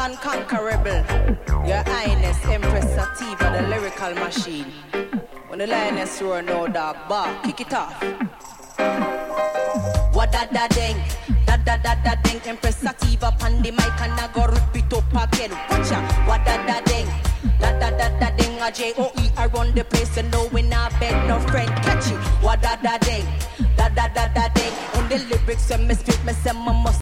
unconquerable. Your Highness, Empress Sativa, the lyrical machine. When the lioness roar, no dog bark, kick it off. What da ding, da ding. Empress Sativa pan the mic and I go rip it up again. Watch out, what da ding, da ding. A J-O-E around the place and no we not beg no friend. Catch it, what da ding, da ding. On the lyrics when me spit, me say my must.